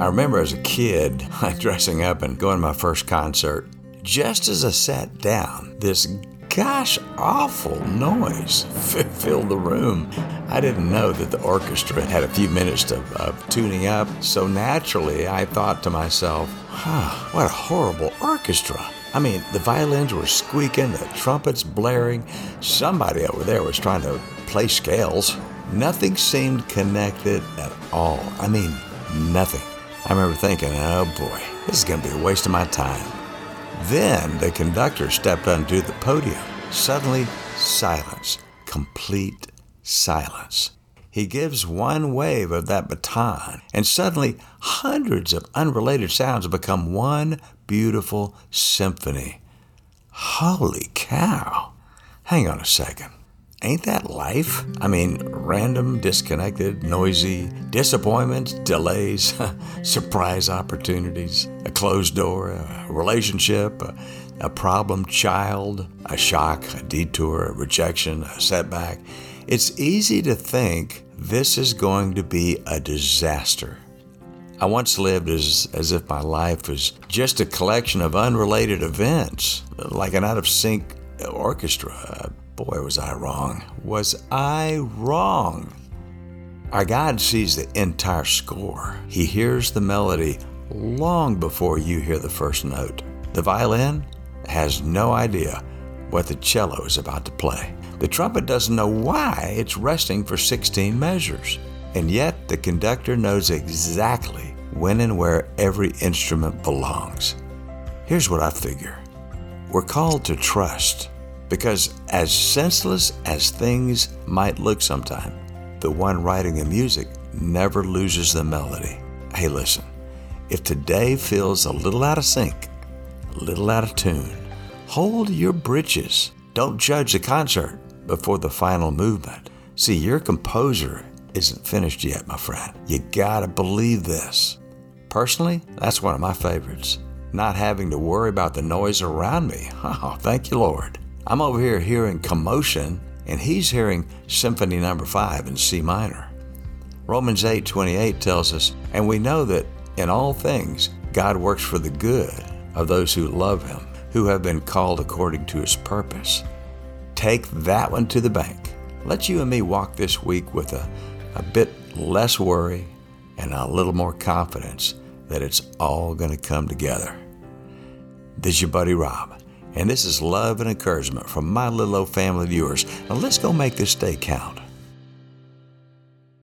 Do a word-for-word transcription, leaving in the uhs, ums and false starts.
I remember as a kid, dressing up and going to my first concert. Just as I sat down, this gosh awful noise filled the room. I didn't know that the orchestra had a few minutes of, of tuning up, so naturally I thought to myself, huh, what a horrible orchestra. I mean, the violins were squeaking, the trumpets blaring. Somebody over there was trying to play scales. Nothing seemed connected at all. I mean, nothing. I remember thinking, oh boy, this is going to be a waste of my time. Then the conductor stepped onto the podium. Suddenly, silence, complete silence. He gives one wave of that baton, and suddenly hundreds of unrelated sounds become one beautiful symphony. Holy cow. Hang on a second. Ain't that life? I mean, random, disconnected, noisy, disappointments, delays, surprise opportunities, a closed door, a relationship, a, a problem child, a shock, a detour, a rejection, a setback. It's easy to think this is going to be a disaster. I once lived as, as if my life was just a collection of unrelated events, like an out-of-sync orchestra. Boy, was I wrong. Was I wrong? Our God sees the entire score. He hears the melody long before you hear the first note. The violin has no idea what the cello is about to play. The trumpet doesn't know why it's resting for sixteen measures. And yet the conductor knows exactly when and where every instrument belongs. Here's what I figure. We're called to trust. Because as senseless as things might look sometime, the one writing the music never loses the melody. Hey, listen, if today feels a little out of sync, a little out of tune, hold your britches. Don't judge the concert before the final movement. See, your composer isn't finished yet, my friend. You gotta believe this. Personally, that's one of my favorites. Not having to worry about the noise around me. Oh, thank you, Lord. I'm over here hearing commotion, and he's hearing Symphony Number Five in C minor. Romans eight twenty-eight tells us, and we know that in all things God works for the good of those who love Him, who have been called according to His purpose. Take that one to the bank. Let you and me walk this week with a, a bit less worry and a little more confidence that it's all going to come together. This is your buddy Rob. And this is love and encouragement from my little old family of yours. Now let's go make this day count.